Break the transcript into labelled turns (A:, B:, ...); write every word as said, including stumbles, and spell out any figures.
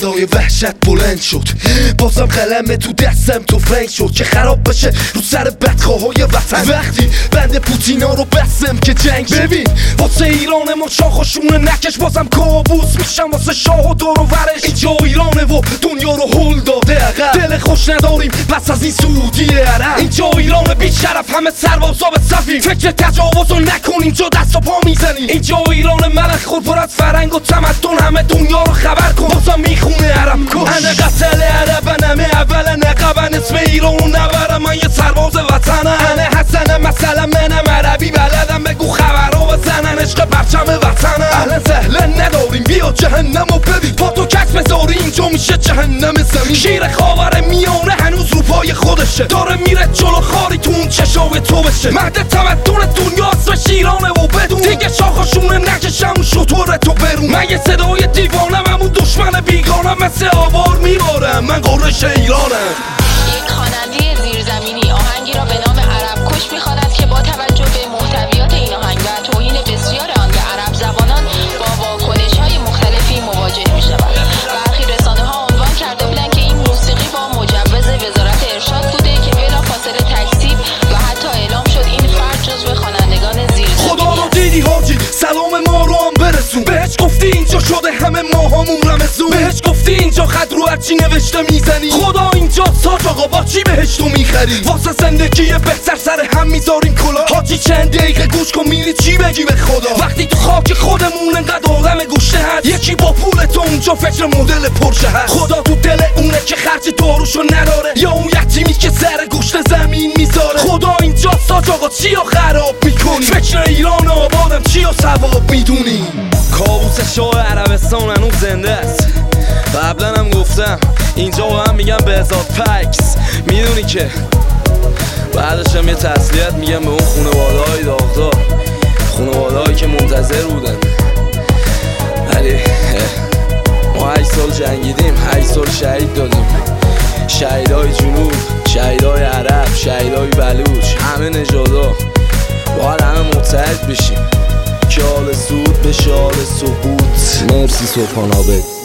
A: صدای وحشت بلند شد، بازم قلم تو دستم تو فنگ شد که خراب بشه رو سر بدخواهای وطن. وقتی بند پوتینا رو بستم که جنگ شد، ببین واسه ایران ما شاخشونه نکش، بازم کابوس میشم واسه شاه و دور و ورش. اینجا ایرانه و دنیا رو هل داده عقب، دل خوش نداریم پس از این سعودی عرب. اینجا ایران بی شرف همه سربازا به صفیم، فکر تجاوز رو نکن اینجا دست و پا میزنی. اینجا ایران ملک خور پر از فرهنگ و تمدن، همه دنیا رو خبر کن بازم میخونه عرب کش. انا قتل عرب انا اول نقبن اسم ایران رو نبرم، من یه سرباز وطنم. انا حسن مثلا منم عربی بلدم، بگو خبرها بزنن عشق پرچم وطنم. اهلا سهلا نداریم بیا جهنم و ببین، با تو کس بذاری اینجا میشه جهنم زمین. شیر خاور میانه هنوز رو پای خودشه، داره میره جلو خاری تو اون چشای تو بشه. مرد تمدن دنیا اسمش ایرانه و بدون دیگه شاخشونه نکشم شطور تو برون. من یه صدای دیوانم همون دشمن بیگانم، مثل آوار میبارم من قرش ایرانم.
B: یک خواننده زیرزمینی آهنگی را به نام عرب کش می‌خواند که با توجه به محتویات این آهنگ و توهین بسیار آن به عرب زبانان با واکنش‌های مختلفی مواجه می‌شود. برخی رسانه‌ها عنوان کرده بودند که این موسیقی با مجوز وزارت ارشاد بوده که بلافاصله تکذیب و حتی اعلام شد این فرد جزو خوانندگان زیرزمینی.
A: خدا رو دیدی حاجی سلام ما رو هم برسون، بهش گفتی اینجا شده همه ماهامون رمزون، بهش گفتی اینجا خط رو هرچی نوشته میزنی. خدا اینجا ساج آقا با چی بهش تو میخری؟ واسه زندگی بهتر سر هم میذاریم کلا. حاجی چند دقیقه گوش کن میری چی بگی به خدا. وقتی تو خاک خودمون انقدر آدم گوشته هست، یکی با پول تو اونجا فکر مدل پرشه هست. خدا تو دل اونه که خرج داروشو نداره، یا اون یتیمی که سر گوشت زمین میذاره. خدا اینجا ساج آقا چی رو خراب میکنی؟ فکر ایران آبادم چی رو ثواب میدونی؟
C: کابوس شاه عربستان هنوز زنده است. قبلا هم گفتم اینجا با هم میگم بهزاد پکس، میدونی که بعدش هم یه تسلیت میگم به اون خانواده های داغدار، خانواده هایی که منتظر بودن. ولی ما هشت سال جنگیدیم، هشت سال شهید دادیم، شهیدهای جنوب، شهیدهای عرب، شهیدهای بلوچ، همه نژادا. باید همه متحد بشیم که حال سود به شال سقوط. مرسی صبحان آبد.